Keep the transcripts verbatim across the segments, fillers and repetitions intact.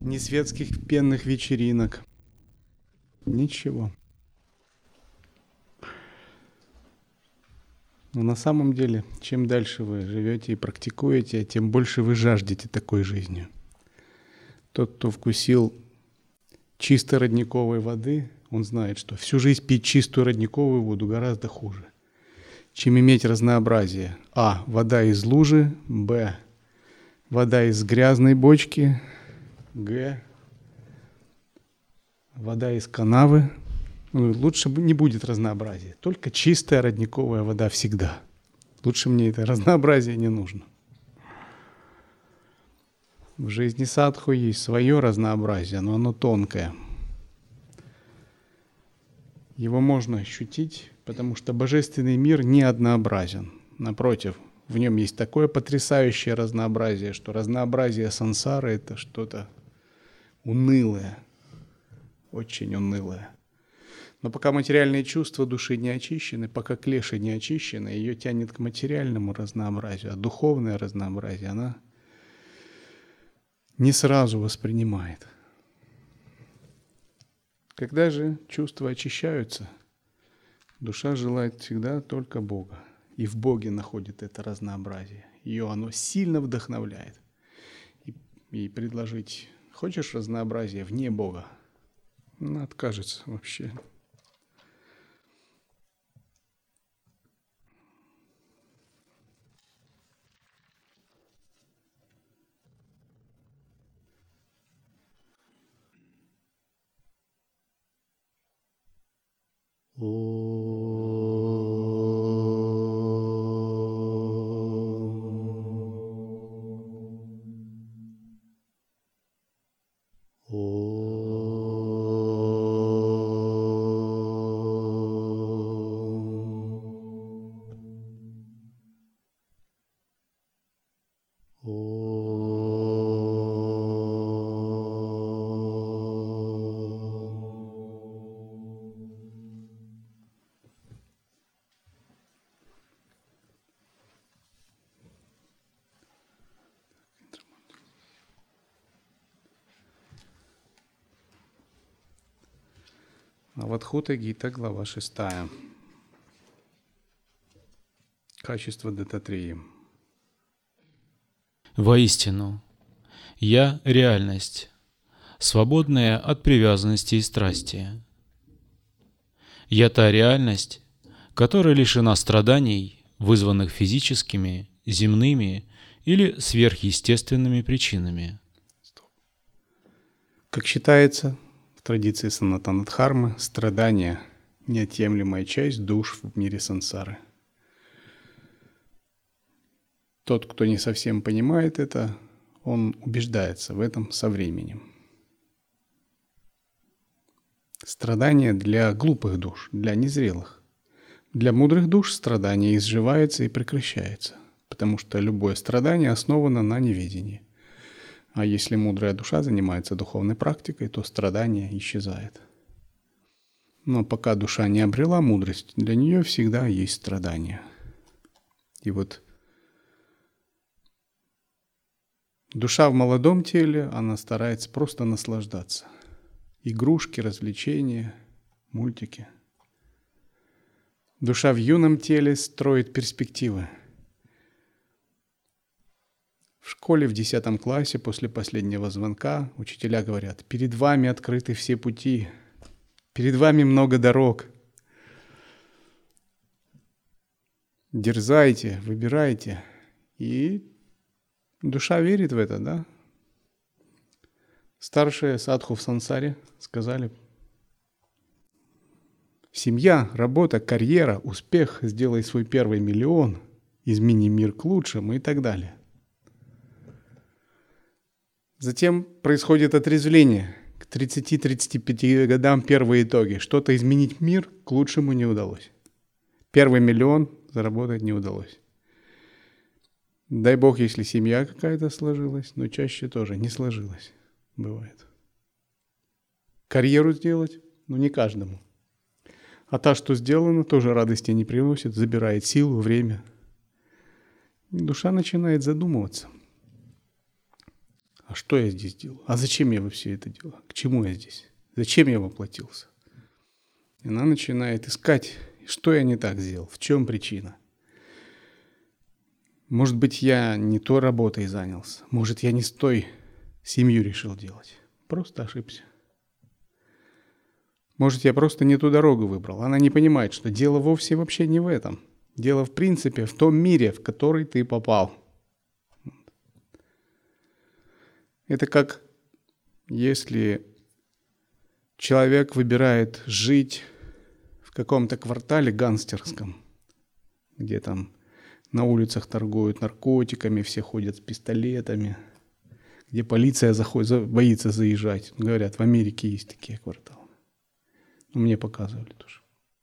ни светских пенных вечеринок. Ничего. Но на самом деле, чем дальше вы живете и практикуете, тем больше вы жаждете такой жизнью. Тот, кто вкусил чистой родниковой воды, он знает, что всю жизнь пить чистую родниковую воду гораздо хуже, чем иметь разнообразие. А. Вода из лужи. Б. Вода из грязной бочки. Г. Вода из канавы. Ну, лучше не будет разнообразия. Только чистая родниковая вода всегда. Лучше мне это разнообразие не нужно. В жизни садху есть свое разнообразие, но оно тонкое. Его можно ощутить, потому что божественный мир не однообразен. Напротив, в нем есть такое потрясающее разнообразие, что разнообразие сансары – это что-то унылое, очень унылое. Но пока материальные чувства души не очищены, пока клеша не очищена, ее тянет к материальному разнообразию, а духовное разнообразие она не сразу воспринимает. Когда же чувства очищаются, душа желает всегда только Бога. И в Боге находит это разнообразие. Ее оно сильно вдохновляет. И, и предложить, хочешь разнообразие вне Бога? Она откажется вообще. Авадхута Гита, глава шестая. Качество Дататрии. Воистину, я – реальность, свободная от привязанности и страсти. Я та реальность, которая лишена страданий, вызванных физическими, земными или сверхъестественными причинами. Как считается, в традиции Санатана-дхармы, страдания – неотъемлемая часть душ в мире сансары. Тот, кто не совсем понимает это, он убеждается в этом со временем. Страдания для глупых душ, для незрелых. Для мудрых душ страдание изживается и прекращается, потому что любое страдание основано на неведении. А если мудрая душа занимается духовной практикой, то страдание исчезает. Но пока душа не обрела мудрость, для нее всегда есть страдания. И вот душа в молодом теле, она старается просто наслаждаться. Игрушки, развлечения, мультики. Душа в юном теле строит перспективы. В школе в десятом классе после последнего звонка учителя говорят: перед вами открыты все пути, перед вами много дорог. Дерзайте, выбирайте. И душа верит в это, да? Старшие садху в сансаре сказали: семья, работа, карьера, успех, сделай свой первый миллион, измени мир к лучшему и так далее. Затем происходит отрезвление. К тридцати-тридцати пяти годам первые итоги. Что-то изменить мир к лучшему не удалось. Первый миллион заработать не удалось. Дай бог, если семья какая-то сложилась, но чаще тоже не сложилась. Бывает. Карьеру сделать? Ну, не каждому. А та, что сделана, тоже радости не приносит, забирает силу, время. И душа начинает задумываться. А что я здесь делаю? А зачем я вообще это делаю? К чему я здесь? Зачем я воплотился? И она начинает искать, что я не так сделал, в чем причина. Может быть, я не той работой занялся. Может, я не с той семью решил делать. Просто ошибся. Может, я просто не ту дорогу выбрал. Она не понимает, что дело вовсе вообще не в этом. Дело, в принципе, в том мире, в который ты попал. Это как если человек выбирает жить в каком-то квартале гангстерском, где там на улицах торгуют наркотиками, все ходят с пистолетами, где полиция заходит, боится заезжать. Говорят, в Америке есть такие кварталы. Мне показывали тоже.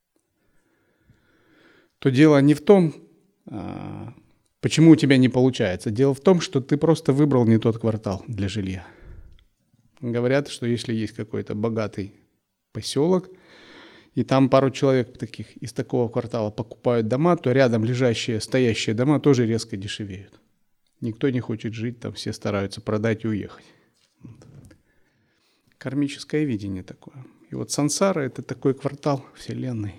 То дело не в том, почему у тебя не получается. Дело в том, что ты просто выбрал не тот квартал для жилья. Говорят, что если есть какой-то богатый поселок, и там пару человек таких из такого квартала покупают дома, то рядом лежащие, стоящие дома тоже резко дешевеют. Никто не хочет жить там, все стараются продать и уехать. Кармическое видение такое. И вот сансара – это такой квартал Вселенной,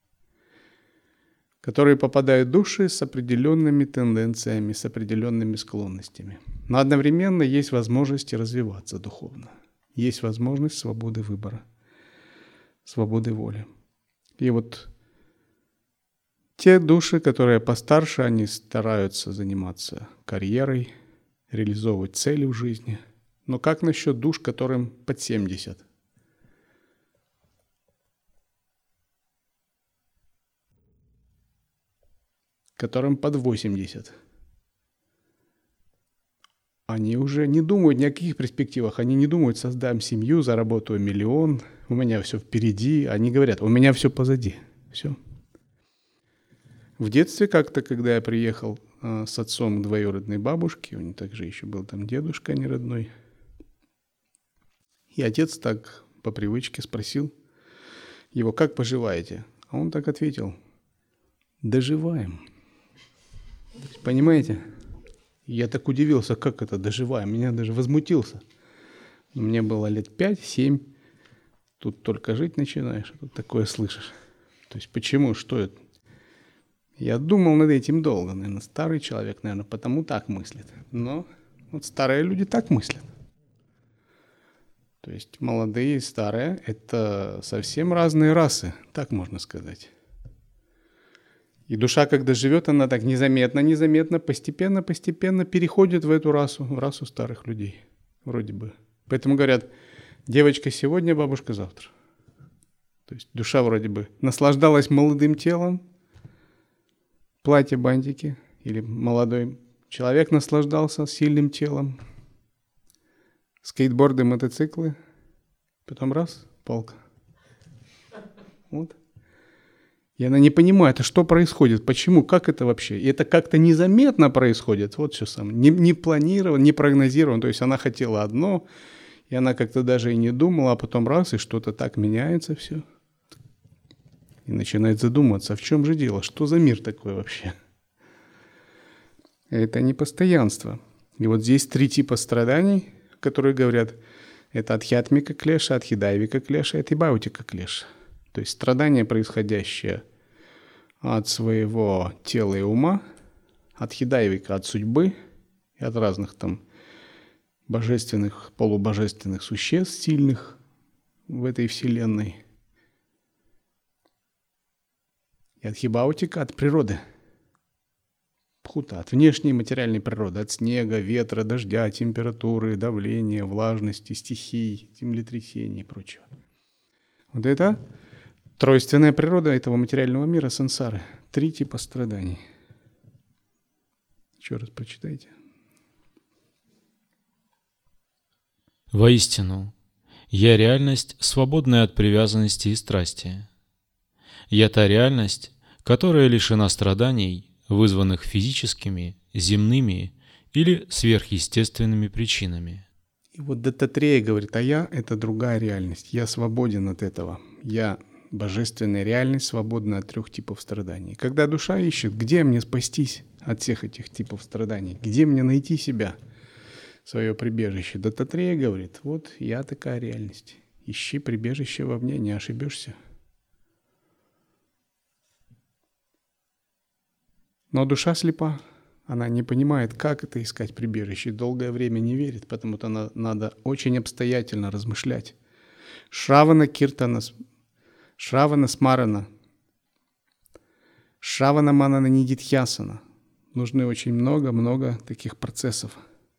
в который попадают души с определенными тенденциями, с определенными склонностями. Но одновременно есть возможность развиваться духовно. Есть возможность свободы выбора, свободы воли. И вот те души, которые постарше, они стараются заниматься карьерой, реализовывать цели в жизни. Но как насчет душ, которым под семьдесят? Которым под восемьдесят? Они уже не думают ни о каких перспективах. Они не думают, создам семью, заработаю миллион, у меня все впереди. Они говорят, у меня все позади. Все. В детстве как-то, когда я приехал э, с отцом к двоюродной бабушке, у него также еще был там дедушка неродной, и отец так по привычке спросил его, как поживаете? А он так ответил, доживаем. Понимаете? Я так удивился, как это доживаем. Меня даже возмутился. Мне было лет пять-семь. Тут только жить начинаешь, а тут такое слышишь. То есть почему, что это? Я думал над этим долго. Наверное, старый человек, наверное, потому так мыслит. Но вот старые люди так мыслят. То есть молодые и старые – это совсем разные расы, так можно сказать. И душа, когда живет, она так незаметно, незаметно, постепенно, постепенно переходит в эту расу, в расу старых людей, вроде бы. Поэтому говорят, девочка сегодня, бабушка завтра. То есть душа вроде бы наслаждалась молодым телом, платье-бантики, или молодой человек наслаждался сильным телом, скейтборды, мотоциклы, потом раз, палка. Вот. И она не понимает, а что происходит, почему, как это вообще. И это как-то незаметно происходит, вот что самое. Не, не планировано, не прогнозировано. То есть она хотела одно, и она как-то даже и не думала, а потом раз, и что-то так меняется все. И начинает задумываться, а в чем же дело, что за мир такой вообще. Это не постоянство. И вот здесь три типа страданий, которые говорят, это адхьятмика клеша, адхидайвика клеша, это ибаутика клеша. То есть страдания, происходящие от своего тела и ума, от хидайвика, от судьбы и от разных там божественных, полубожественных существ сильных в этой вселенной. И от хибаутика, от природы. Пхута, от внешней материальной природы, от снега, ветра, дождя, температуры, давления, влажности, стихий, землетрясений и прочего. Вот это тройственная природа этого материального мира, сансары. Три типа страданий. Еще раз прочитайте. Воистину, я реальность, свободная от привязанности и страсти. Я та реальность, которая лишена страданий, вызванных физическими, земными или сверхъестественными причинами. И вот Даттатрея говорит, а я — это другая реальность. Я свободен от этого. Я божественная реальность, свободна от трех типов страданий. Когда душа ищет, где мне спастись от всех этих типов страданий, где мне найти себя, свое прибежище. Даттатрея говорит, вот я такая реальность. Ищи прибежище во мне, не ошибешься. Но душа слепа. Она не понимает, как это искать прибежище, долгое время не верит, потому что она, надо очень обстоятельно размышлять. Шравана Киртана, Шравана Смарана, Шравана Манана Нидитхьясана. Нужны очень много-много таких процессов.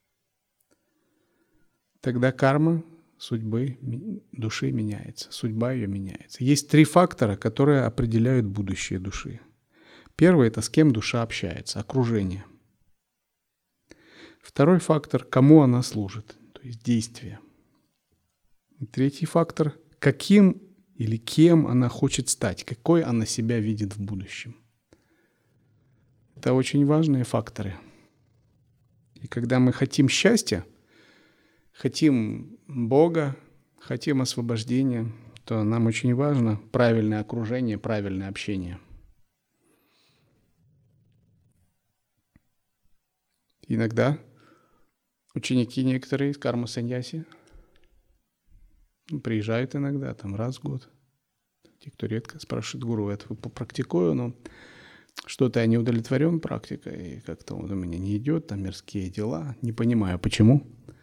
Тогда карма судьбы души меняется, судьба ее меняется. Есть три фактора, которые определяют будущее души. Первый – это с кем душа общается, окружение. Второй фактор – кому она служит, то есть действие. И третий фактор – каким или кем она хочет стать, какой она себя видит в будущем. Это очень важные факторы. И когда мы хотим счастья, хотим Бога, хотим освобождения, то нам очень важно правильное окружение, правильное общение. Иногда ученики некоторые из карма-саньяси приезжают иногда, там раз в год. Те, кто редко спрашивают гуру, это попрактикую, но что-то я не удовлетворен практикой, и как-то вот у меня не идет, там мирские дела, не понимаю, почему.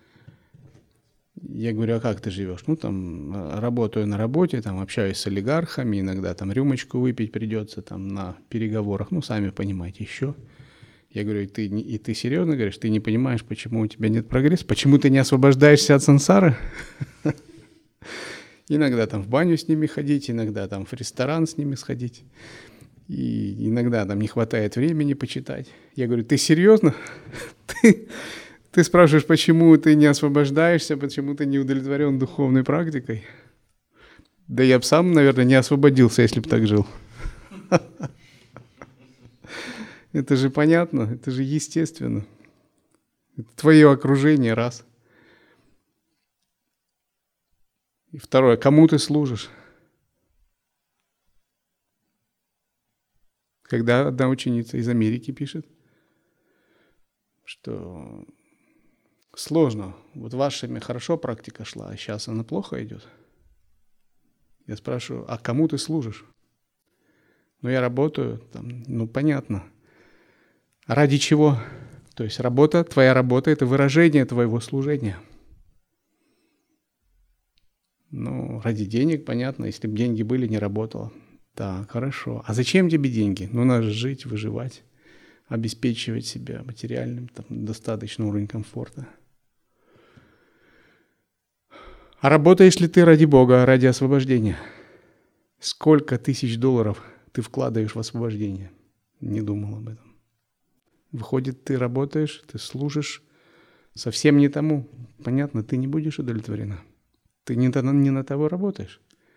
Я говорю, а как ты живешь? Ну, там, работаю на работе, там, общаюсь с олигархами, иногда там рюмочку выпить придется, там, на переговорах, ну, сами понимаете, еще. Я говорю, и ты, и ты серьезно говоришь, ты не понимаешь, почему у тебя нет прогресса, почему ты не освобождаешься от сансары? Иногда там в баню с ними ходить, иногда там в ресторан с ними сходить, и иногда там не хватает времени почитать. Я говорю, ты серьезно? Ты, ты спрашиваешь, почему ты не освобождаешься, почему ты не удовлетворен духовной практикой? Да я бы сам, наверное, не освободился, если бы так жил. Это же понятно, это же естественно. Это твое окружение, раз. И второе, кому ты служишь? Когда одна ученица из Америки пишет, что сложно, вот вашими хорошо практика шла, а сейчас она плохо идет. Я спрашиваю, а кому ты служишь? Ну, я работаю, там, ну, понятно. Ради чего? То есть работа, твоя работа – это выражение твоего служения. Ну, ради денег, понятно, если бы деньги были, не работала. Так, хорошо. А зачем тебе деньги? Ну, надо жить, выживать, обеспечивать себя материальным, там, достаточный уровень комфорта. А работаешь ли ты ради Бога, ради освобождения? Сколько тысяч долларов ты вкладываешь в освобождение? Не думал об этом. Выходит, ты работаешь, ты служишь совсем не тому. Понятно, ты не будешь удовлетворена. Ты не, не на того работаешь.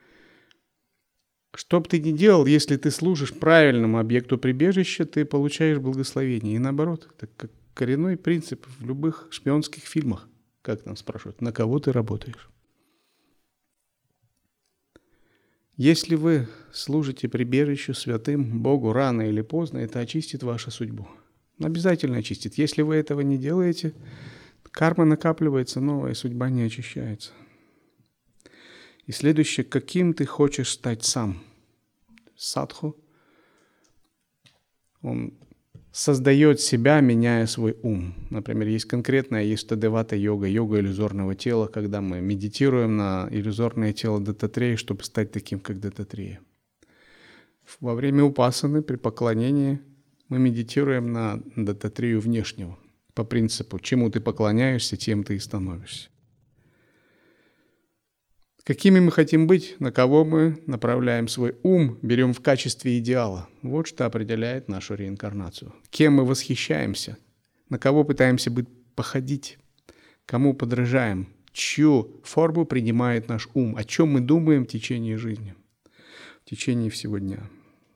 Что бы ты ни делал, если ты служишь правильному объекту прибежища, ты получаешь благословение. И наоборот, это как коренной принцип в любых шпионских фильмах. Как там спрашивают, на кого ты работаешь? Если вы служите прибежищу святым Богу рано или поздно, это очистит вашу судьбу. Обязательно очистит. Если вы этого не делаете, карма накапливается новая, судьба не очищается. И следующее, каким ты хочешь стать сам? Садху, он создает себя, меняя свой ум. Например, есть конкретная, есть тадевата йога, йога иллюзорного тела, когда мы медитируем на иллюзорное тело Даттатрея, чтобы стать таким, как Даттатрея. Во время упасаны, при поклонении, мы медитируем на Даттатрею внешнего, по принципу, чему ты поклоняешься, тем ты и становишься. Какими мы хотим быть, на кого мы направляем свой ум, берем в качестве идеала. Вот что определяет нашу реинкарнацию. Кем мы восхищаемся, на кого пытаемся быть походить, кому подражаем, чью форму принимает наш ум, о чем мы думаем в течение жизни, в течение всего дня.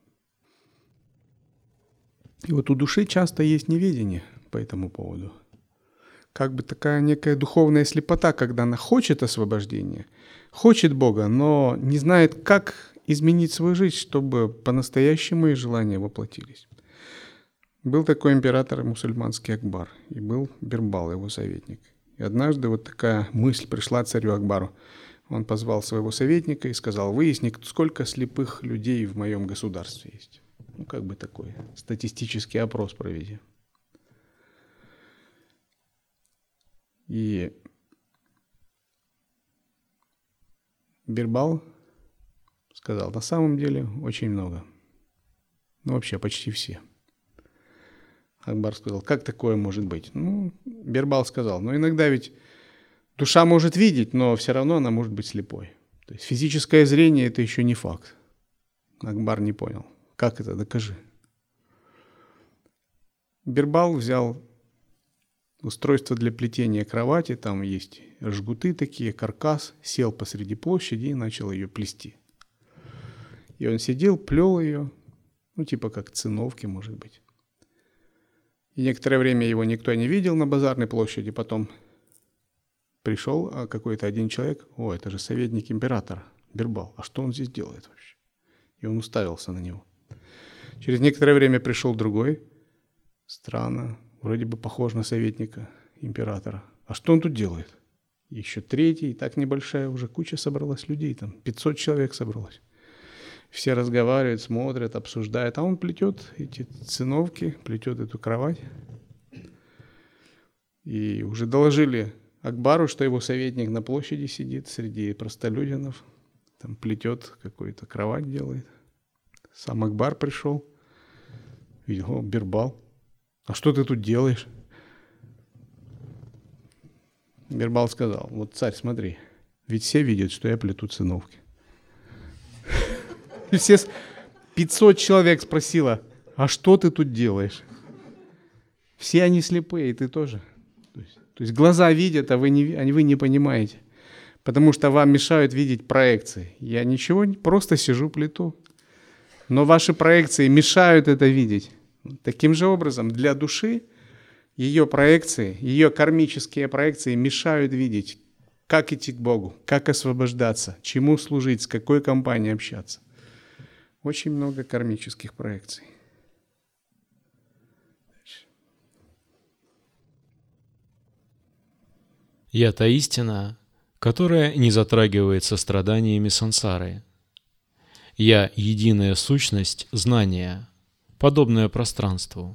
И вот у души часто есть неведение по этому поводу. Как бы такая некая духовная слепота, когда она хочет освобождения, хочет Бога, но не знает, как изменить свою жизнь, чтобы по-настоящему ее желания воплотились. Был такой император мусульманский Акбар, и был Бирбал, его советник. И однажды вот такая мысль пришла царю Акбару. Он позвал своего советника и сказал: выясни, сколько слепых людей в моем государстве есть. Ну, как бы такой статистический опрос проведи. И Бирбал сказал: на самом деле очень много. Ну, вообще почти все. Акбар сказал: как такое может быть? Ну, Бирбал сказал: ну, иногда ведь душа может видеть, но все равно она может быть слепой. То есть физическое зрение – это еще не факт. Акбар не понял. Как это? Докажи. Бирбал взял устройство для плетения кровати, там есть жгуты такие, каркас, сел посреди площади и начал ее плести. И он сидел, плел ее, ну типа как циновки, может быть. И некоторое время его никто не видел на базарной площади, потом пришел какой-то один человек: о, это же советник императора, Бирбал, а что он здесь делает вообще? И он уставился на него. Через некоторое время пришел другой: странно, вроде бы похож на советника императора, а что он тут делает? Еще третий, и так небольшая уже куча собралась людей, там пятьсот человек собралось. Все разговаривают, смотрят, обсуждают, а он плетет эти циновки, плетет эту кровать. И уже доложили Акбару, что его советник на площади сидит среди простолюдинов, там плетет какую-то кровать, делает. Сам Акбар пришел, видел: о, Бирбал, а что ты тут делаешь? Бирбал сказал: вот, царь, смотри, ведь все видят, что я плету циновки. И все, пятьсот человек спросило: а что ты тут делаешь? Все они слепые, и ты тоже. То есть, то есть глаза видят, а вы не, вы не понимаете. Потому что вам мешают видеть проекции. Я ничего, просто сижу, плету. Но ваши проекции мешают это видеть. Таким же образом, для души ее проекции, ее кармические проекции мешают видеть, как идти к Богу, как освобождаться, чему служить, с какой компанией общаться. Очень много кармических проекций. Я та истина, которая не затрагивается страданиями сансары. Я единая сущность знания, подобное пространству.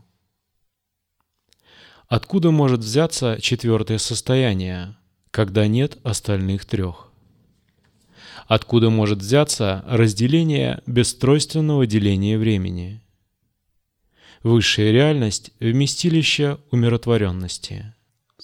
Откуда может взяться четвертое состояние, когда нет остальных трех? Откуда может взяться разделение бестройственного деления времени? Высшая реальность – вместилище умиротворенности.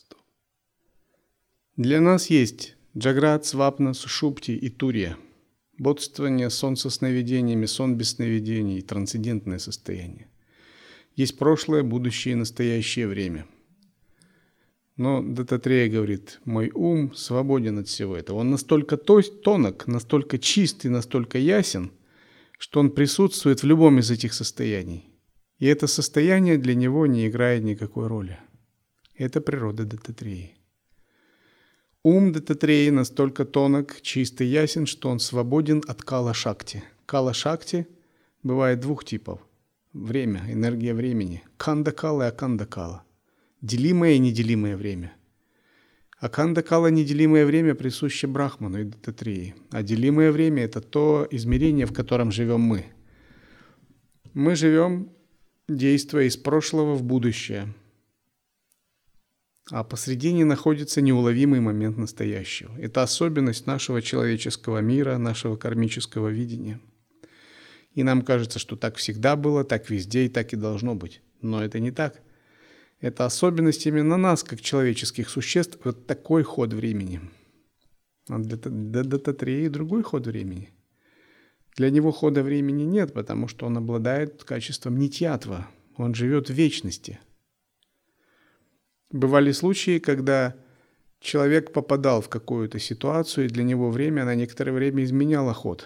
Для нас есть Джаграт, Свапна, Сушупти и Турья. Бодрствование, сон со сновидениями, сон без сновидений, трансцендентное состояние. Есть прошлое, будущее и настоящее время. Но Даттатрея говорит: мой ум свободен от всего этого. Он настолько тонок, настолько чист и настолько ясен, что он присутствует в любом из этих состояний. И это состояние для него не играет никакой роли. Это природа Даттатреи. Ум Даттатреи настолько тонок, чист и ясен, что он свободен от кала-шакти. Кала-шакти бывает двух типов. Время, энергия времени. Канда-кала и аканда-кала. Делимое и неделимое время. Аканда-кала, неделимое время, присуще Брахману и Даттатреи. А делимое время – это то измерение, в котором живем мы. Мы живем, действуя из прошлого в будущее. А посредине находится неуловимый момент настоящего. Это особенность нашего человеческого мира, нашего кармического видения. И нам кажется, что так всегда было, так везде и так и должно быть. Но это не так. Это особенность именно нас, как человеческих существ, вот такой ход времени. А для Даттатреи другой ход времени. Для него хода времени нет, потому что он обладает качеством нитьятва. Он живет в вечности. Бывали случаи, когда человек попадал в какую-то ситуацию, и для него время на некоторое время изменяло ход.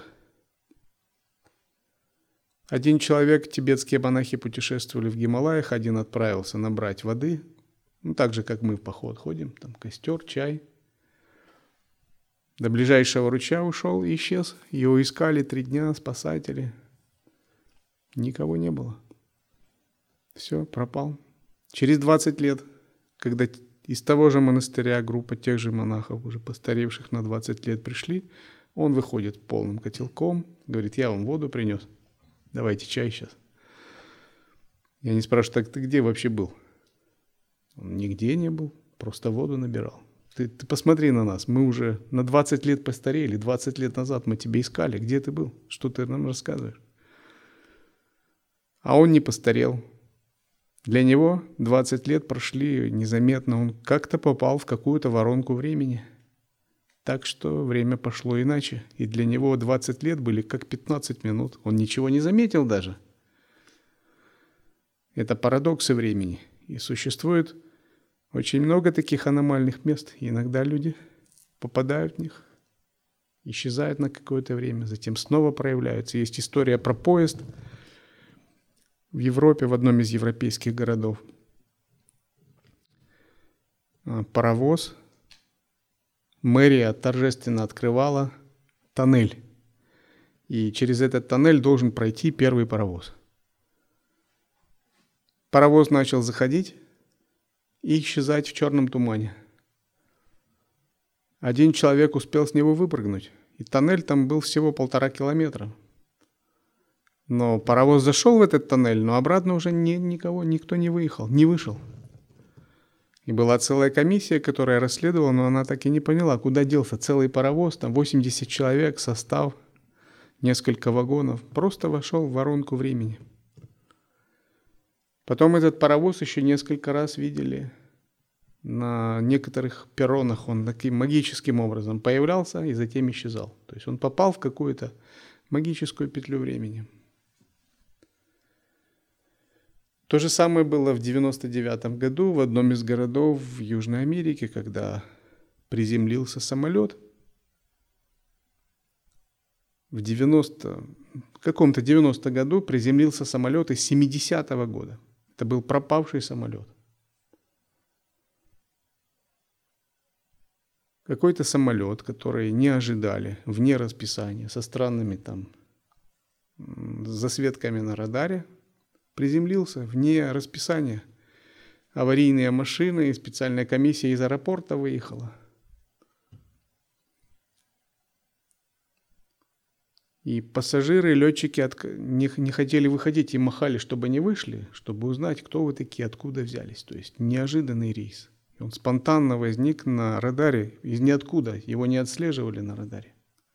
Один человек, тибетские монахи путешествовали в Гималаях, один отправился набрать воды, ну так же, как мы в поход ходим, там костер, чай. До ближайшего ручья ушел и исчез. Его искали три дня спасатели. Никого не было. Все, пропал. Через двадцать лет, когда из того же монастыря группа тех же монахов, уже постаревших на двадцать лет, пришли. Он выходит полным котелком, говорит: я вам воду принес, давайте чай сейчас. Я не спрашиваю: так ты где вообще был? Он нигде не был, просто воду набирал. Ты, ты посмотри на нас, мы уже на двадцать лет постарели, двадцать лет назад мы тебя искали, где ты был? Что ты нам рассказываешь? А он не постарел. Для него двадцать лет прошли незаметно, он как-то попал в какую-то воронку времени. Так что время пошло иначе, и для него двадцать лет были как пятнадцать минут, он ничего не заметил даже. Это парадоксы времени, и существует очень много таких аномальных мест, и иногда люди попадают в них, исчезают на какое-то время, затем снова проявляются. Есть история про поезд в Европе, в одном из европейских городов. Паровоз, мэрия торжественно открывала тоннель, и через этот тоннель должен пройти первый паровоз. Паровоз начал заходить и исчезать в черном тумане. Один человек успел с него выпрыгнуть, и тоннель там был всего полтора километра. Но паровоз зашел в этот тоннель, но обратно уже ни, никого, никто не выехал, не вышел. И была целая комиссия, которая расследовала, но она так и не поняла, куда делся целый паровоз, там восемьдесят человек, состав, несколько вагонов, просто вошел в воронку времени. Потом этот паровоз еще несколько раз видели на некоторых перронах, он таким магическим образом появлялся и затем исчезал. То есть он попал в какую-то магическую петлю времени. То же самое было в девяносто девятом году в одном из городов в Южной Америке, когда приземлился самолет. В девяностом, в каком-то девяностом году приземлился самолет из семидесятого года. Это был пропавший самолет. Какой-то самолет, который не ожидали, вне расписания, со странными там засветками на радаре, приземлился вне расписания. Аварийные машины и специальная комиссия из аэропорта выехала. И пассажиры, летчики от... не, не хотели выходить и махали, чтобы не вышли, чтобы узнать, кто вы такие, откуда взялись. То есть неожиданный рейс. И он спонтанно возник на радаре из ниоткуда. Его не отслеживали на радаре.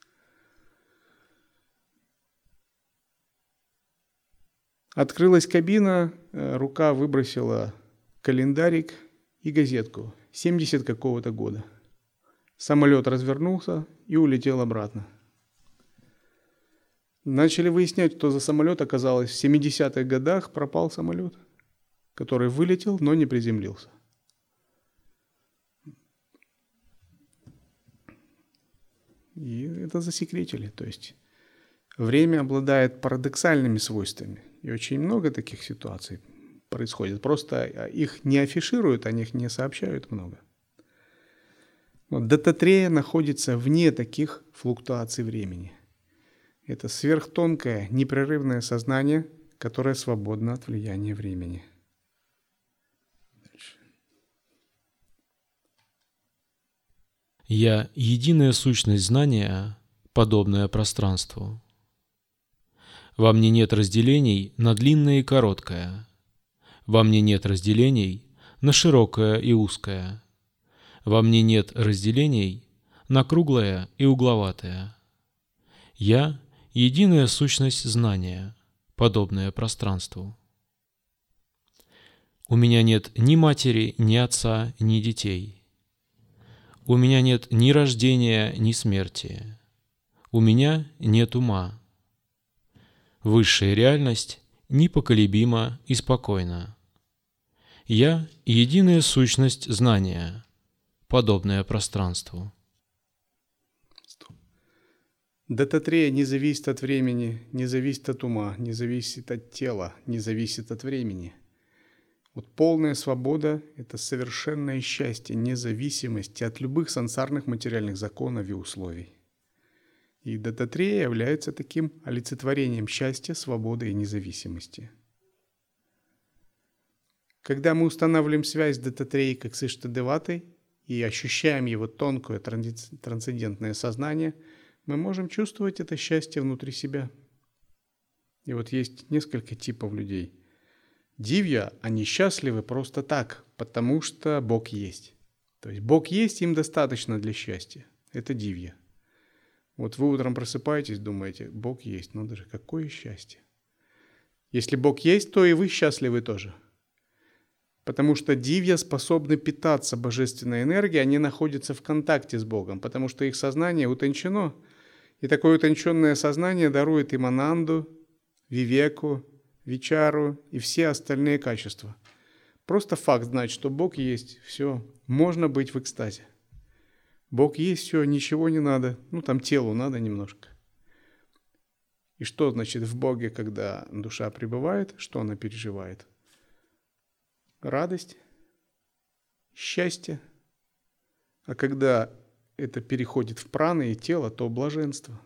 Открылась кабина, рука выбросила календарик и газетку. семьдесят какого-то года. Самолет развернулся и улетел обратно. Начали выяснять, что за самолет. Оказалось, в семидесятых годах пропал самолет, который вылетел, но не приземлился. И это засекретили. То есть время обладает парадоксальными свойствами. И очень много таких ситуаций происходит. Просто их не афишируют, о них не сообщают много. Но Дататрея находится вне таких флуктуаций времени. Это сверхтонкое, непрерывное сознание, которое свободно от влияния времени. Дальше. Я — единая сущность знания, подобная пространству. Во мне нет разделений на длинное и короткое. Во мне нет разделений на широкое и узкое. Во мне нет разделений на круглое и угловатое. Я — единая сущность знания, подобная пространству. У меня нет ни матери, ни отца, ни детей. У меня нет ни рождения, ни смерти. У меня нет ума. Высшая реальность непоколебима и спокойна. Я — единая сущность знания, подобная пространству. Дататрея не зависит от времени, не зависит от ума, не зависит от тела, не зависит от времени. Вот полная свобода – это совершенное счастье, независимость от любых сансарных материальных законов и условий. И Дататрея является таким олицетворением счастья, свободы и независимости. Когда мы устанавливаем связь с Дататреей с Иштадеватой и ощущаем его тонкое трансцендентное сознание, мы можем чувствовать это счастье внутри себя. И вот есть несколько типов людей. Дивья, они счастливы просто так, потому что Бог есть. То есть Бог есть, им достаточно для счастья. Это дивья. Вот вы утром просыпаетесь, думаете, Бог есть, ну даже какое счастье. Если Бог есть, то и вы счастливы тоже. Потому что дивья способны питаться божественной энергией, они находятся в контакте с Богом, потому что их сознание утончено. И такое утонченное сознание дарует им ананду, вивеку, вичару и все остальные качества. Просто факт знать, что Бог есть, все, можно быть в экстазе. Бог есть, все, ничего не надо, ну там телу надо немножко. И что значит в Боге, когда душа пребывает, что она переживает? Радость, счастье. А когда это переходит в праны и тело, то блаженство.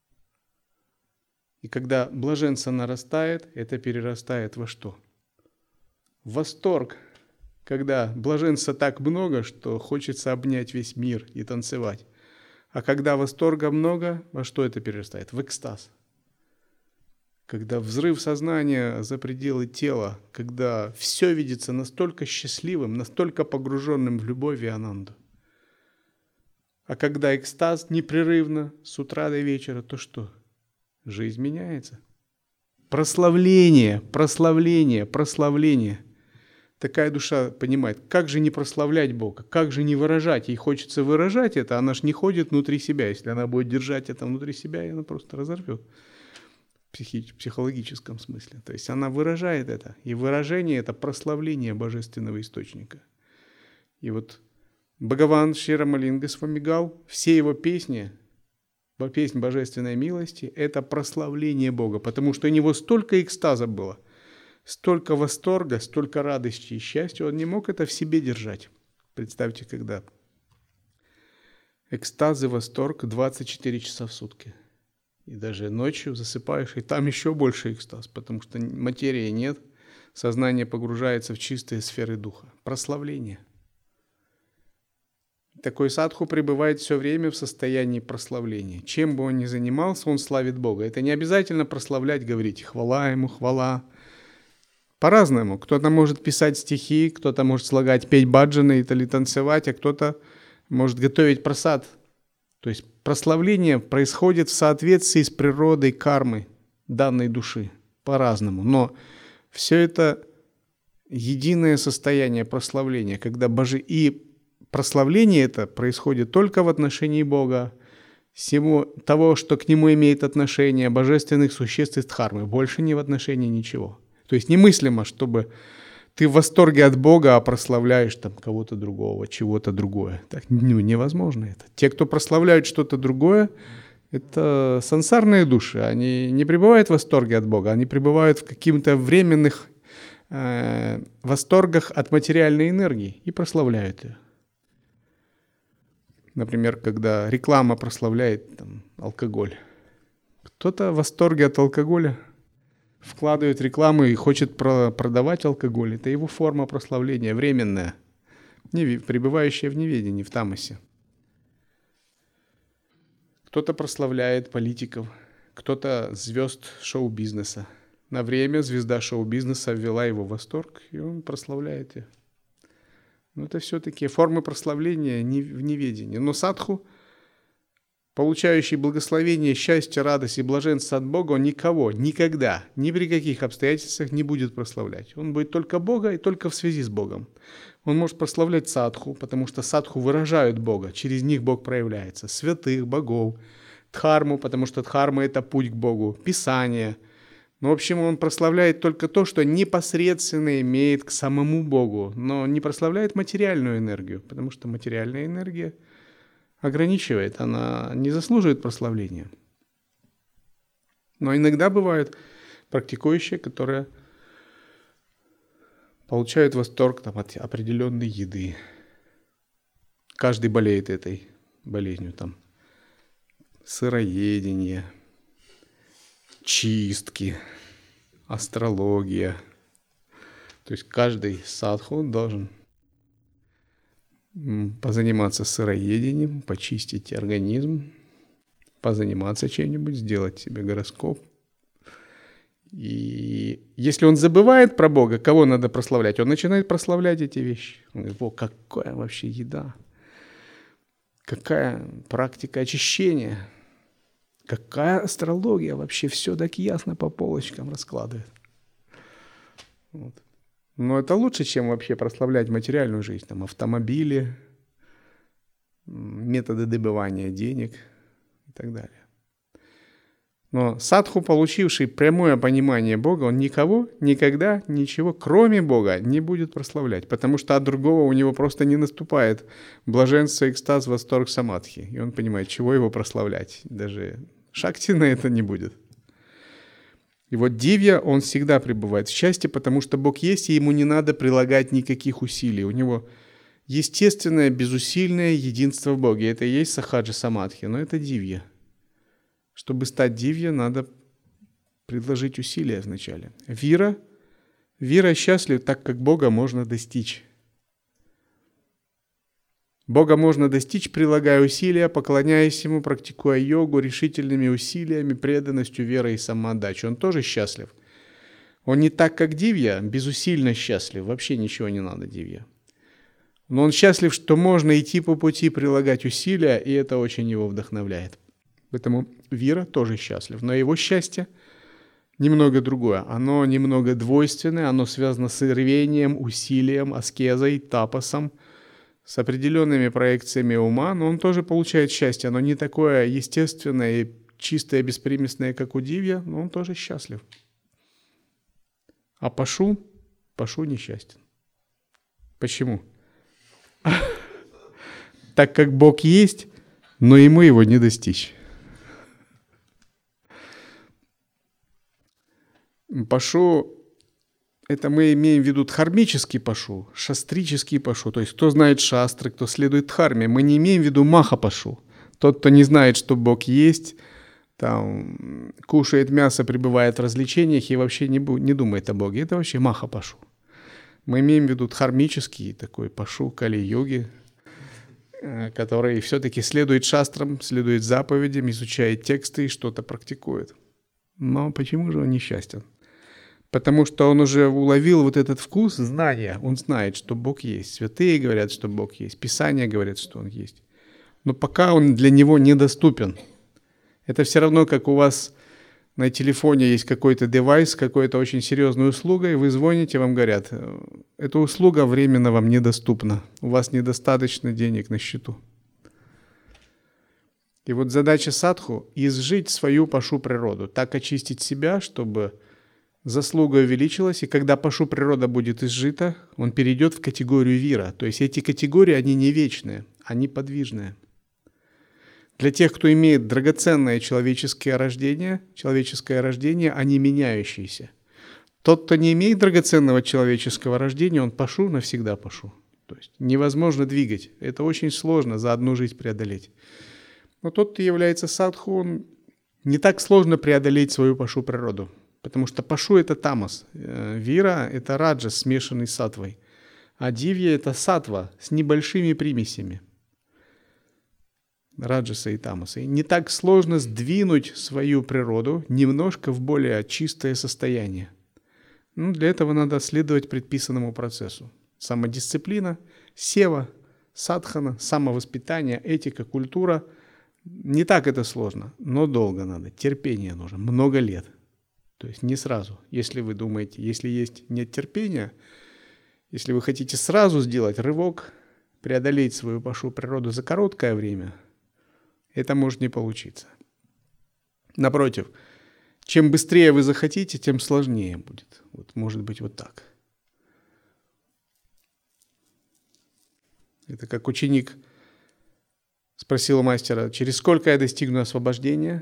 И когда блаженство нарастает, это перерастает во что? В восторг. Когда блаженства так много, что хочется обнять весь мир и танцевать. А когда восторга много, во что это перерастает? В экстаз. Когда взрыв сознания за пределы тела, когда все видится настолько счастливым, настолько погруженным в любовь и ананду. А когда экстаз непрерывно с утра до вечера, то что? Жизнь меняется. Прославление, прославление, прославление. Такая душа понимает, как же не прославлять Бога, как же не выражать. Ей хочется выражать это, она ж не ходит внутри себя. Если она будет держать это внутри себя, она просто разорвет в психи- психологическом смысле. То есть она выражает это. И выражение – это прославление божественного источника. И вот Бхагаван Шри Рамалинга Свамигал, все его песни, песнь божественной милости – это прославление Бога, потому что у него столько экстаза было, столько восторга, столько радости и счастья, он не мог это в себе держать. Представьте, когда экстаз и восторг двадцать четыре часа в сутки. И даже ночью засыпаешь, и там еще больше экстаз, потому что материи нет, сознание погружается в чистые сферы духа. Прославление. Такой садху пребывает все время в состоянии прославления. Чем бы он ни занимался, он славит Бога. Это не обязательно прославлять, говорить «хвала ему, хвала». По-разному. Кто-то может писать стихи, кто-то может слагать, петь баджаны или танцевать, а кто-то может готовить прасад. То есть прославление происходит в соответствии с природой кармы данной души. По-разному. Но все это единое состояние прославления, когда боже... и прославление это происходит только в отношении Бога, всего того, что к Нему имеет отношение, божественных существ из дхармы, больше не в отношении ничего. То есть немыслимо, чтобы ты в восторге от Бога, а прославляешь там кого-то другого, чего-то другое. Так, ну, невозможно это. Те, кто прославляют что-то другое, это сансарные души. Они не пребывают в восторге от Бога, они пребывают в каких-то временных э, восторгах от материальной энергии и прославляют ее. Например, когда реклама прославляет там, алкоголь. Кто-то в восторге от алкоголя вкладывает рекламу и хочет про- продавать алкоголь. Это его форма прославления, временная, не, пребывающая в неведении, в тамасе. Кто-то прославляет политиков, кто-то звезд шоу-бизнеса. На время звезда шоу-бизнеса ввела его в восторг, и он прославляет ее. Но это все-таки формы прославления в неведении. Но садху, получающий благословение, счастье, радость и блаженство от Бога, он никого, никогда, ни при каких обстоятельствах не будет прославлять. Он будет только Бога и только в связи с Богом. Он может прославлять садху, потому что садху выражают Бога, через них Бог проявляется. Святых, богов, дхарму, потому что дхарма – это путь к Богу, Писание. Но, в общем, он прославляет только то, что непосредственно имеет к самому Богу, но не прославляет материальную энергию, потому что материальная энергия ограничивает, она не заслуживает прославления. Но иногда бывают практикующие, которые получают восторг там, от определенной еды. Каждый болеет этой болезнью. Там, сыроедение, чистки, астрология. То есть каждый садху должен позаниматься сыроедением, почистить организм, позаниматься чем-нибудь, сделать себе гороскоп. И если он забывает про Бога, кого надо прославлять, он начинает прославлять эти вещи. Он говорит: о, какая вообще еда, какая практика очищения, какая астрология, вообще все так ясно по полочкам раскладывает. Вот. Но это лучше, чем вообще прославлять материальную жизнь, там автомобили, методы добывания денег и так далее. Но садху, получивший прямое понимание Бога, он никого, никогда, ничего, кроме Бога, не будет прославлять, потому что от другого у него просто не наступает блаженство, экстаз, восторг, самадхи. И он понимает, чего его прославлять. Даже шакти на это не будет. И вот дивья, он всегда пребывает в счастье, потому что Бог есть, и ему не надо прилагать никаких усилий. У него естественное, безусильное единство в Боге. Это и есть сахаджа самадхи, но это дивья. Чтобы стать дивья, надо предложить усилия вначале. Вира. Вира счастлив, так как Бога можно достичь. Бога можно достичь, прилагая усилия, поклоняясь Ему, практикуя йогу, решительными усилиями, преданностью, верой и самоотдачей. Он тоже счастлив. Он не так, как дивья, безусильно счастлив. Вообще ничего не надо дивья. Но он счастлив, что можно идти по пути, прилагать усилия, и это очень его вдохновляет. Поэтому вира тоже счастлив. Но его счастье немного другое. Оно немного двойственное, оно связано с рвением, усилием, аскезой, тапасом, с определенными проекциями ума, но он тоже получает счастье. Оно не такое естественное и чистое, беспримесное, как у дивья, но он тоже счастлив. А пашу, пашу несчастен. Почему? Так как Бог есть, но ему его не достичь. Пашу, это мы имеем в виду дхармический пашу, шастрический пашу. То есть кто знает шастры, кто следует дхарме. Мы не имеем в виду маха пашу. Тот, кто не знает, что Бог есть, там, кушает мясо, пребывает в развлечениях и вообще не, не думает о Боге. Это вообще маха пашу. Мы имеем в виду дхармический такой пашу кали-йоги, который все-таки следует шастрам, следует заповедям, изучает тексты и что-то практикует. Но почему же он несчастен? Потому что он уже уловил вот этот вкус знания. Он знает, что Бог есть. Святые говорят, что Бог есть. Писания говорят, что Он есть. Но пока он для него недоступен. Это все равно, как у вас на телефоне есть какой-то девайс, какая-то очень серьезная услуга, и вы звоните, вам говорят: эта услуга временно вам недоступна. У вас недостаточно денег на счету. И вот задача садху – изжить свою пашу природу, так очистить себя, чтобы заслуга увеличилась, и когда пашу природа будет изжита, он перейдет в категорию вира. То есть эти категории, они не вечные, они подвижные. Для тех, кто имеет драгоценное человеческое рождение, человеческое рождение, они меняющиеся. Тот, кто не имеет драгоценного человеческого рождения, он пашу навсегда пашу. То есть невозможно двигать. Это очень сложно за одну жизнь преодолеть. Но тот, кто является садху, он не так сложно преодолеть свою пашу природу. Потому что пашу – это тамас, вира – это раджас, смешанный с саттвой, а дивья – это саттва с небольшими примесями раджаса и тамаса. И не так сложно сдвинуть свою природу немножко в более чистое состояние. Ну, для этого надо следовать предписанному процессу. Самодисциплина, сева, садхана, самовоспитание, этика, культура. Не так это сложно, но долго надо, терпение нужно, много лет. То есть не сразу. Если вы думаете, если есть нет терпения, если вы хотите сразу сделать рывок, преодолеть свою пашу природу за короткое время, это может не получиться. Напротив, чем быстрее вы захотите, тем сложнее будет. Вот, может быть вот так. Это как ученик спросил мастера: через сколько я достигну освобождения?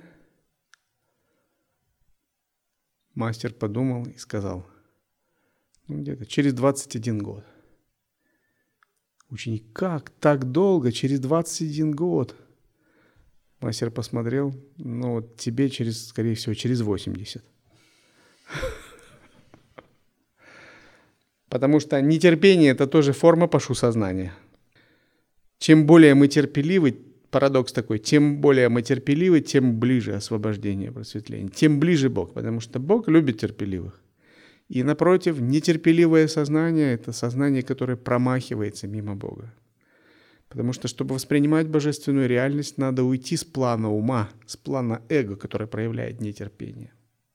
Мастер подумал и сказал: ну, где-то через двадцать один год. Ученик: как так долго? Через двадцать один год? Мастер посмотрел: ну вот тебе через, скорее всего, через восемьдесят. Потому что нетерпение – это тоже форма пашу сознания. Чем более мы терпеливы, парадокс такой, тем более мы терпеливы, тем ближе освобождение, просветление, тем ближе Бог, потому что Бог любит терпеливых. И напротив, нетерпеливое сознание – это сознание, которое промахивается мимо Бога. Потому что, чтобы воспринимать божественную реальность, надо уйти с плана ума, с плана эго, которое проявляет нетерпение.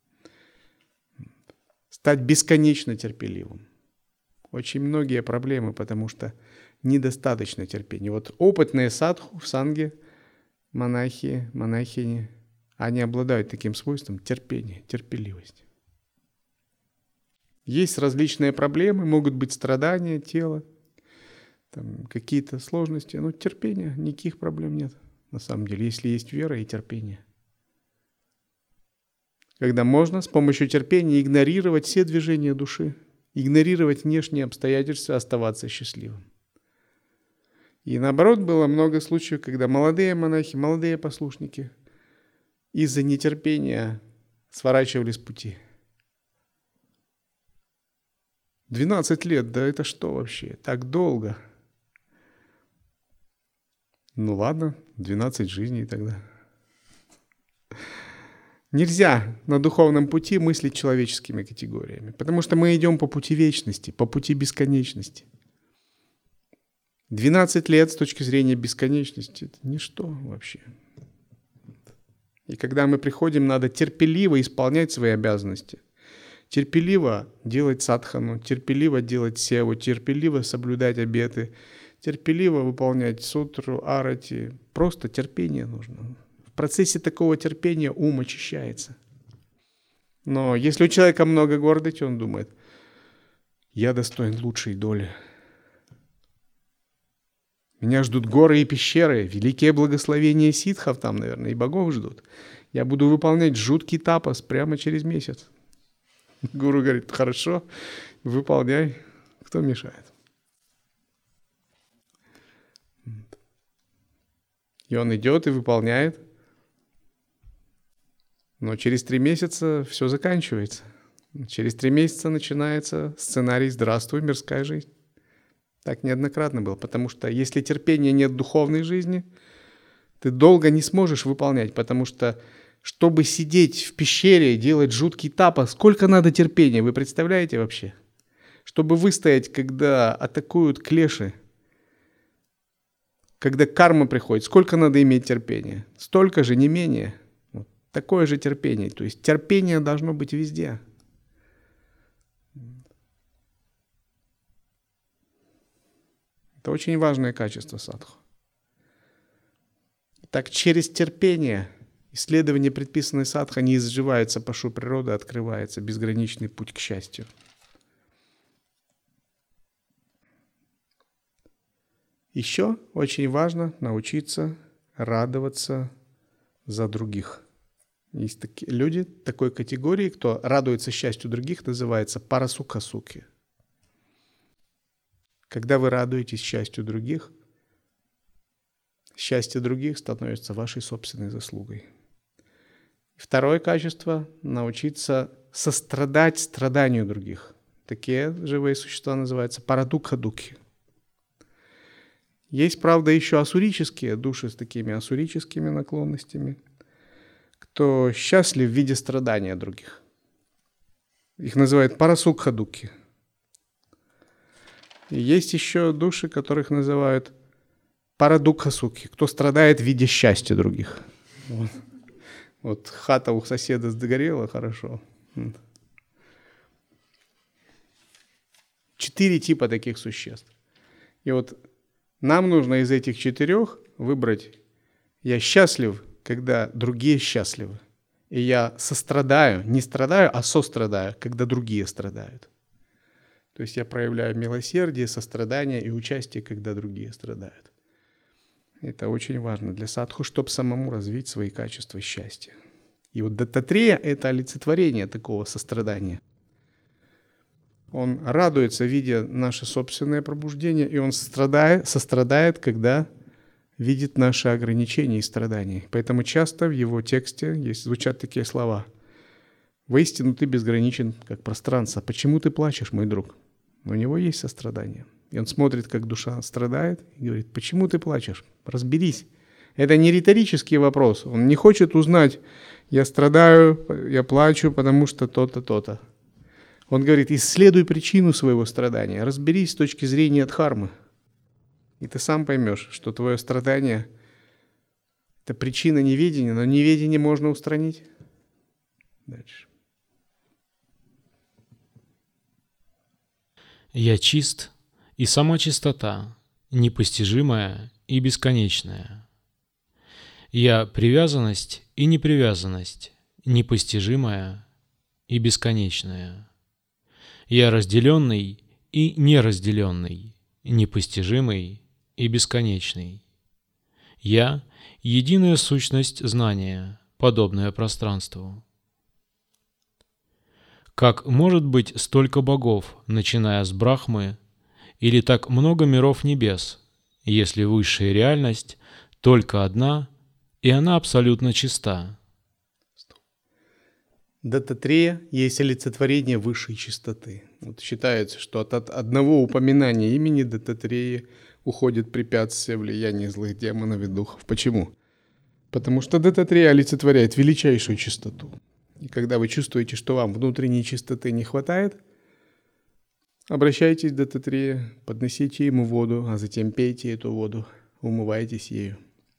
Стать бесконечно терпеливым. Очень многие проблемы, потому что недостаточно терпения. Вот опытные садху в санге, монахи, монахини, они обладают таким свойством терпения, терпеливости. Есть различные проблемы, могут быть страдания тела, там, какие-то сложности, но терпения, никаких проблем нет. На самом деле, если есть вера и терпение. Когда можно с помощью терпения игнорировать все движения души, игнорировать внешние обстоятельства, оставаться счастливым. И наоборот, было много случаев, когда молодые монахи, молодые послушники из-за нетерпения сворачивали с пути. двенадцать лет, да это что вообще? Так долго. Ну ладно, двенадцать жизней тогда. Нельзя на духовном пути мыслить человеческими категориями, потому что мы идем по пути вечности, по пути бесконечности. двенадцать лет с точки зрения бесконечности – это ничто вообще. И когда мы приходим, надо терпеливо исполнять свои обязанности, терпеливо делать садхану, терпеливо делать севу, терпеливо соблюдать обеты, терпеливо выполнять сутру, арати. Просто терпение нужно. В процессе такого терпения ум очищается. Но если у человека много гордости, он думает, я достоин лучшей доли. Меня ждут горы и пещеры, великие благословения ситхов там, наверное, и богов ждут. Я буду выполнять жуткий тапас прямо через месяц. Гуру говорит, хорошо, выполняй, кто мешает. И он идет и выполняет. Но через три месяца все заканчивается. Через три месяца начинается сценарий «Здравствуй, мирская жизнь». Так неоднократно было, потому что если терпения нет в духовной жизни, ты долго не сможешь выполнять, потому что, чтобы сидеть в пещере и делать жуткий тапас, сколько надо терпения, вы представляете вообще? Чтобы выстоять, когда атакуют клеши, когда карма приходит, сколько надо иметь терпения? Столько же, не менее. Вот такое же терпение. То есть терпение должно быть везде. Это очень важное качество садху. Так через терпение, исследование предписанной садха не изживается пашу природы, открывается безграничный путь к счастью. Еще очень важно научиться радоваться за других. Есть такие люди такой категории, кто радуется счастью других, называется парасукха-сукхи. Когда вы радуетесь счастью других, счастье других становится вашей собственной заслугой. Второе качество – научиться сострадать страданию других. Такие живые существа называются парадукха-дукхи. Есть, правда, еще асурические души с такими асурическими наклонностями, кто счастлив в виде страдания других. Их называют парасукха-дукхи. И есть еще души, которых называют парадукха-сукхи, кто страдает в виде счастья других. Вот, вот хата у соседа сгорела, хорошо. Четыре типа таких существ. И вот нам нужно из этих четырех выбрать: я счастлив, когда другие счастливы. И я сострадаю, не страдаю, а сострадаю, когда другие страдают. То есть я проявляю милосердие, сострадание и участие, когда другие страдают. Это очень важно для садху, чтобы самому развить свои качества счастья. И вот Даттатрея – это олицетворение такого сострадания. Он радуется, видя наше собственное пробуждение, и он сострадает, сострадает, когда видит наши ограничения и страдания. Поэтому часто в его тексте есть, звучат такие слова: «Воистину ты безграничен, как пространство. Почему ты плачешь, мой друг? У него есть сострадание. И он смотрит, как душа страдает, и говорит: почему ты плачешь? Разберись. Это не риторический вопрос. Он не хочет узнать: я страдаю, я плачу, потому что то-то, то-то. Он говорит: исследуй причину своего страдания, разберись с точки зрения дхармы. И ты сам поймешь, что твое страдание – это причина неведения, но неведение можно устранить. Дальше. Я чист, и сама чистота, непостижимая и бесконечная. Я привязанность и непривязанность, непостижимая и бесконечная. Я разделенный и неразделенный, непостижимый и бесконечный. Я — единая сущность знания, подобная пространству. Как может быть столько богов, начиная с Брахмы, или так много миров небес, если высшая реальность только одна, и она абсолютно чиста? Даттатрея есть олицетворение высшей чистоты. Вот считается, что от одного упоминания имени Даттатрея уходит препятствие влияния злых демонов и духов. Почему? Потому что Даттатрея олицетворяет величайшую чистоту. И когда вы чувствуете, что вам внутренней чистоты не хватает, обращайтесь к Даттатрея, подносите ему воду, а затем пейте эту воду, умывайтесь ею.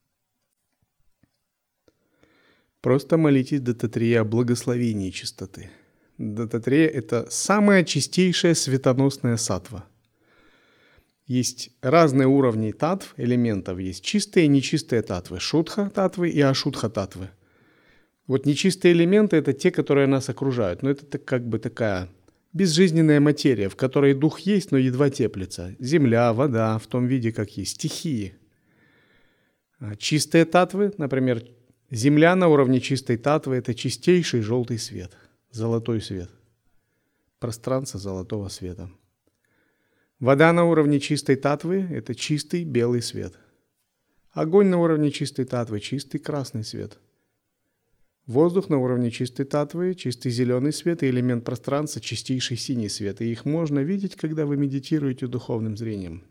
Просто молитесь Даттатрея о благословении чистоты. Даттатрея – это самая чистейшая светоносная саттва. Есть разные уровни татв, элементов. Есть чистые и нечистые татвы. Шудха татвы и ашудха татвы. Вот нечистые элементы – это те, которые нас окружают. Но это как бы такая безжизненная материя, в которой дух есть, но едва теплится. Земля, вода в том виде, как есть. Стихии. А чистые татвы, например, земля на уровне чистой татвы – это чистейший желтый свет, золотой свет. Пространство золотого света. Вода на уровне чистой татвы – это чистый белый свет. Огонь на уровне чистой татвы – чистый красный свет. Воздух на уровне чистой татвы – чистый зеленый свет, и элемент пространства – чистейший синий свет. И их можно видеть, когда вы медитируете духовным зрением.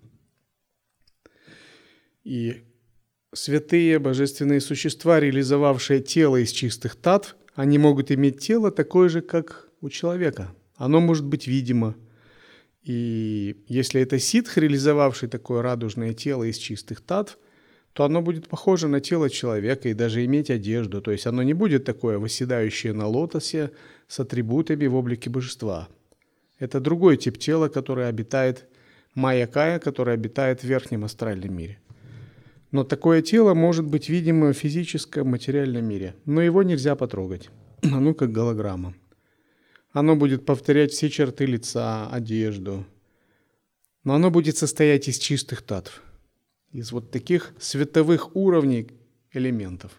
И святые божественные существа, реализовавшие тело из чистых татв, они могут иметь тело такое же, как у человека. Оно может быть видимо. И если это ситх, реализовавший такое радужное тело из чистых татв, то оно будет похоже на тело человека и даже иметь одежду. То есть оно не будет такое восседающее на лотосе с атрибутами в облике божества. Это другой тип тела, который обитает, майя-кая, который обитает в верхнем астральном мире. Но такое тело может быть видимо в физическом, материальном мире. Но его нельзя потрогать. Оно как голограмма. Оно будет повторять все черты лица, одежду. Но оно будет состоять из чистых татв. Из вот таких световых уровней элементов.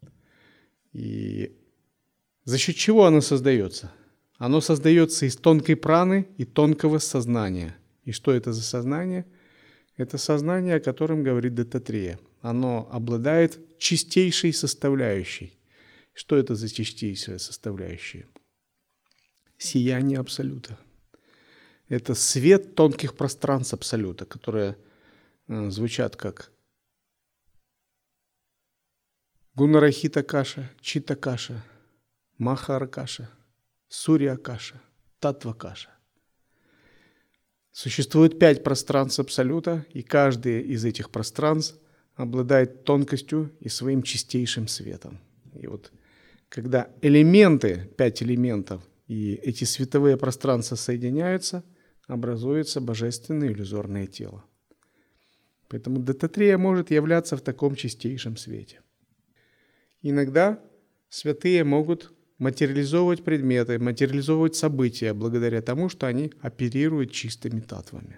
И за счет чего оно создается? Оно создается из тонкой праны и тонкого сознания. И что это за сознание? Это сознание, о котором говорит Даттатрея. Оно обладает чистейшей составляющей. Что это за чистейшая составляющая? Сияние Абсолюта. Это свет тонких пространств Абсолюта, которые э, звучат как Гунарахита Каша, Чита Каша, Махара Каша, Сурья Каша, Татва Каша. Существует пять пространств Абсолюта, и каждое из этих пространств обладает тонкостью и своим чистейшим светом. И вот когда элементы, пять элементов, и эти световые пространства соединяются, образуется божественное иллюзорное тело. Поэтому Даттатрея может являться в таком чистейшем свете. Иногда святые могут материализовывать предметы, материализовывать события благодаря тому, что они оперируют чистыми татвами.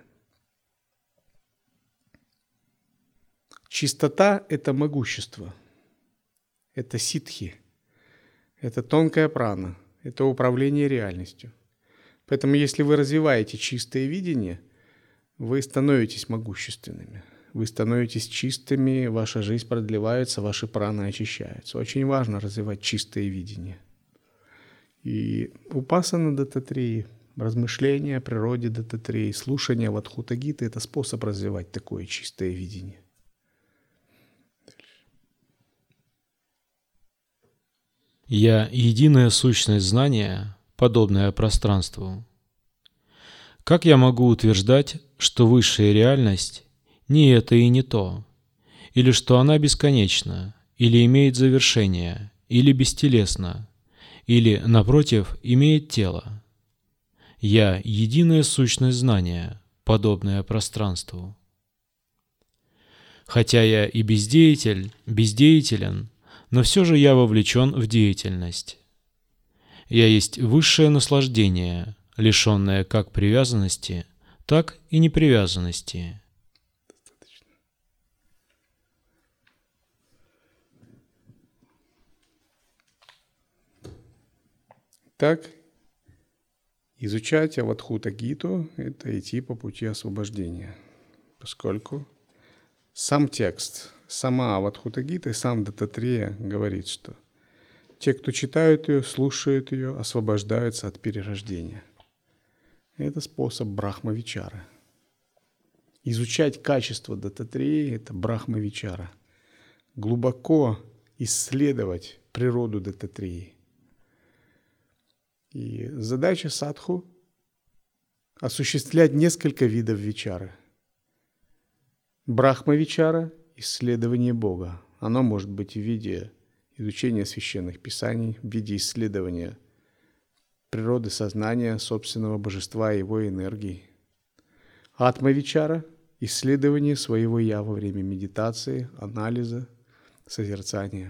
Чистота – это могущество, это ситхи, это тонкая прана, это управление реальностью. Поэтому если вы развиваете чистое видение, вы становитесь могущественными, вы становитесь чистыми, ваша жизнь продлевается, ваши праны очищаются. Очень важно развивать чистое видение. И упасана Даттатреи размышления о природе Даттатреи, слушание Авадхута-гиты – это способ развивать такое чистое видение. Я единая сущность знания, подобная пространству. Как я могу утверждать, что высшая реальность не это и не то, или что она бесконечна, или имеет завершение, или бестелесна, или, напротив, имеет тело? Я единая сущность знания, подобная пространству. Хотя я и бездеятель, бездеятелен, но все же я вовлечен в деятельность. Я есть высшее наслаждение, лишенное как привязанности, так и непривязанности. Так, изучать Авадхута-гиту – это идти по пути освобождения, поскольку сам текст, сама Авадхута-гита и сам Даттатрея говорит, что те, кто читают ее, слушают ее, освобождаются от перерождения. Это способ брахма-вичары. Изучать качество Даттатреи – это брахма-вичара. Глубоко исследовать природу Даттатреи. И задача садху – осуществлять несколько видов вичары. Брахма-вичара – исследование Бога. Оно может быть в виде изучения священных писаний, в виде исследования природы сознания, собственного божества и его энергии. Атма-вичара – исследование своего «я» во время медитации, анализа, созерцания.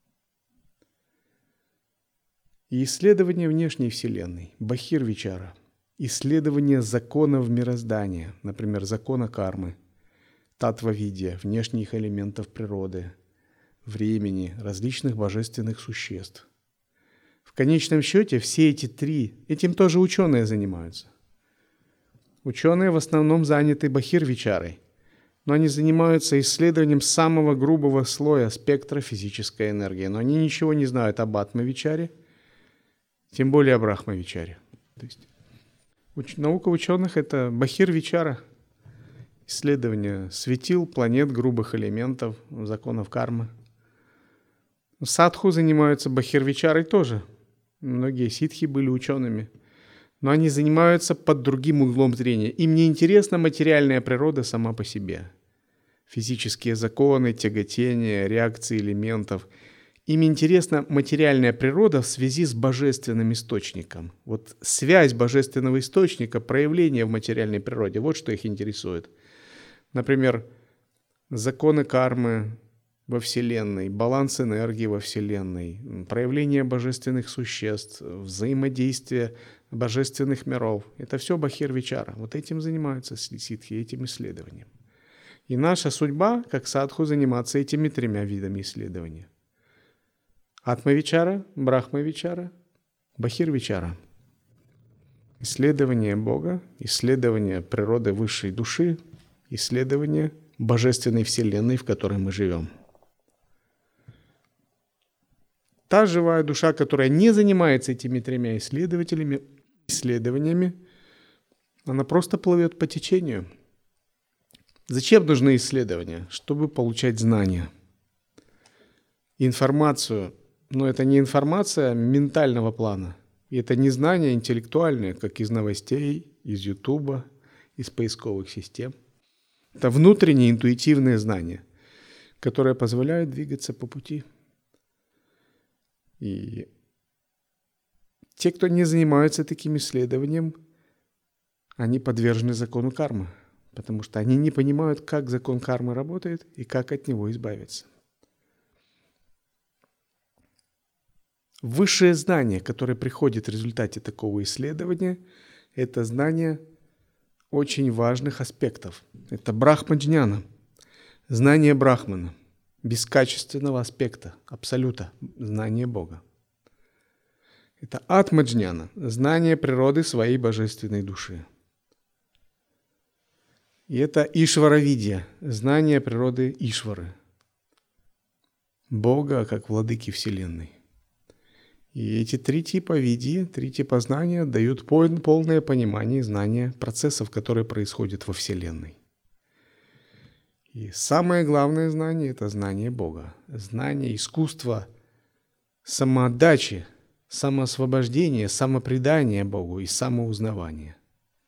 И исследование внешней Вселенной, бахир-вичара, исследование законов мироздания, например, закона кармы, татва-видья, внешних элементов природы, времени, различных божественных существ. В конечном счете все эти три, этим тоже ученые занимаются. Ученые в основном заняты бахир-вичарой, но они занимаются исследованием самого грубого слоя спектра физической энергии, но они ничего не знают об атма-вичаре, тем более о брахма-вичаре. То есть уч- наука ученых – это бахир-вичара, исследование светил, планет, грубых элементов, законов кармы. Садху занимаются бахир-вичарой тоже. Многие ситхи были учеными, но они занимаются под другим углом зрения. Им не интересна материальная природа сама по себе. Физические законы, тяготения, реакции элементов. Им интересна материальная природа в связи с божественным источником. Вот связь божественного источника, проявление в материальной природе, вот что их интересует. Например, законы кармы во Вселенной, баланс энергии во Вселенной, проявление божественных существ, взаимодействие божественных миров. Это все бахир-вичара. Вот этим занимаются ситхи, этим исследованием. И наша судьба, как садху, заниматься этими тремя видами исследования. Атма-вичара, брахма-вичара, бахир-вичара. Исследование Бога, исследование природы высшей души, исследование божественной Вселенной, в которой мы живем. Та живая душа, которая не занимается этими тремя исследователями, исследованиями, она просто плывет по течению. Зачем нужны исследования? Чтобы получать знания, информацию. Но это не информация ментального плана. И это не знания интеллектуальные, как из новостей, из Ютуба, из поисковых систем. Это внутренние интуитивные знания, которые позволяют двигаться по пути. И те, кто не занимаются таким исследованием, они подвержены закону кармы, потому что они не понимают, как закон кармы работает и как от него избавиться. Высшее знание, которое приходит в результате такого исследования, это знание очень важных аспектов. Это брахма-джняна, знание брахмана, бескачественного аспекта, абсолюта, знание Бога. Это атма-джняна, знание природы своей божественной души. И это ишвара-видья, знание природы Ишвары, Бога как владыки Вселенной. И эти три типа види, три типа знания дают полное понимание и знание процессов, которые происходят во Вселенной. И самое главное знание – это знание Бога. Знание искусства самоотдачи, самоосвобождения, самопредания Богу и самоузнавания.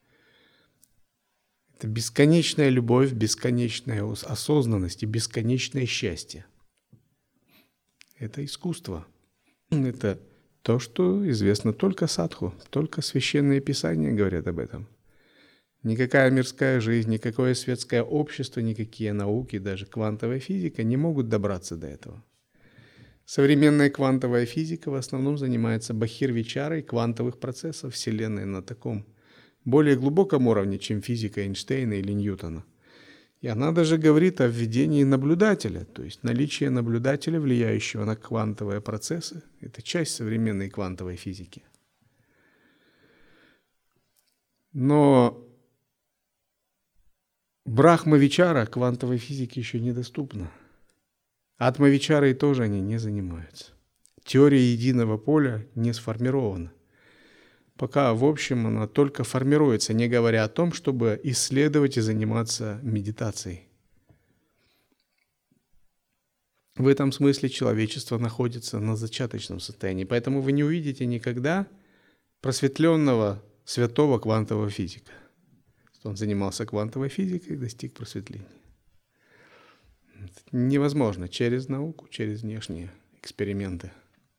Это бесконечная любовь, бесконечная осознанность и бесконечное счастье. Это искусство. Это то, что известно только садху, только священные писания говорят об этом. Никакая мирская жизнь, никакое светское общество, никакие науки, даже квантовая физика не могут добраться до этого. Современная квантовая физика в основном занимается бахир-вичарой квантовых процессов Вселенной на таком более глубоком уровне, чем физика Эйнштейна или Ньютона. И она даже говорит о введении наблюдателя, то есть наличие наблюдателя, влияющего на квантовые процессы. Это часть современной квантовой физики. Но Брахма-вичара квантовой физики еще недоступна. Атма-вичарой тоже они не занимаются. Теория единого поля не сформирована. Пока, в общем, она только формируется, не говоря о том, чтобы исследовать и заниматься медитацией. В этом смысле человечество находится на зачаточном состоянии. Поэтому вы не увидите никогда просветленного святого квантового физика. Он занимался квантовой физикой и достиг просветления. Это невозможно через науку, через внешние эксперименты.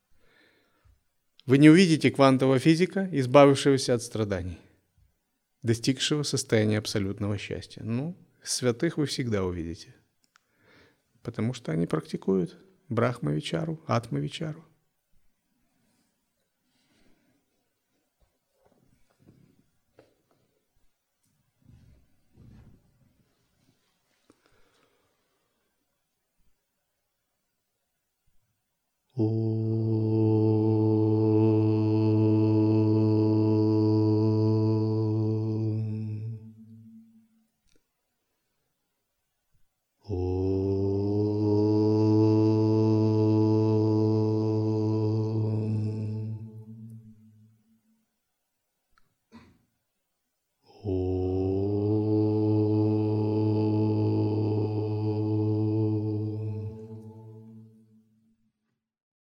Вы не увидите квантового физика, избавившегося от страданий, достигшего состояния абсолютного счастья. Ну, святых вы всегда увидите, потому что они практикуют брахма-вичару, атма-вичару. О